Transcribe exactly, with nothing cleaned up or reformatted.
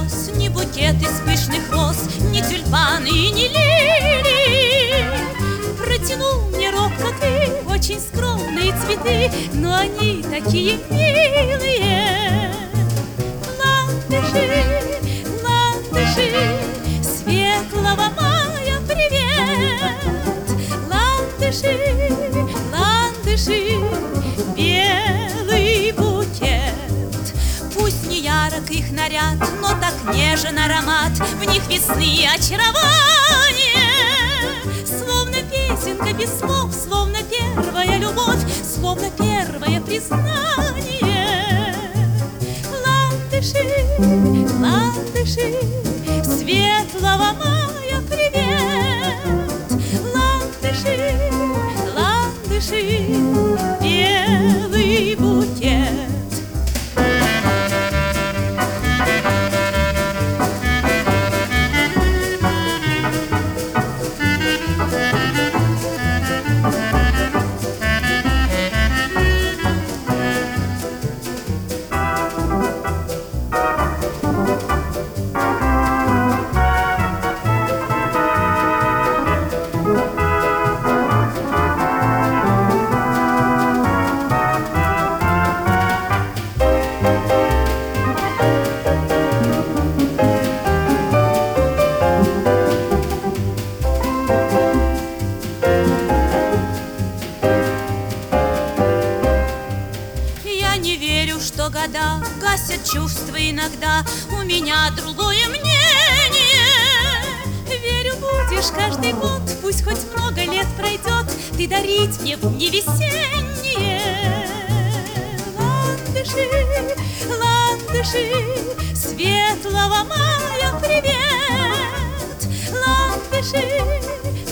роз, ни букет из пышных роз, ни тюльпаны и ни лилии. Протянул мне робко ты очень скромные цветы, но они такие милые. Ландыши, ландыши, светлого мая привет. Ландыши, ландыши, белый букет. Пусть не ярок их наряд, но так нежен аромат, в них весны очарование. Словно песенка без слов, словно первая любовь, словно первое признание. Ландыши, ландыши, светлого мая привет. Ландыши, ландыши, белый букет. Что года гасят чувства иногда, у меня другое мнение. Верю, будешь каждый год, пусть хоть много лет пройдет, ты дарить мне в дни весенние. Ландыши, ландыши, светлого мая привет. Ландыши,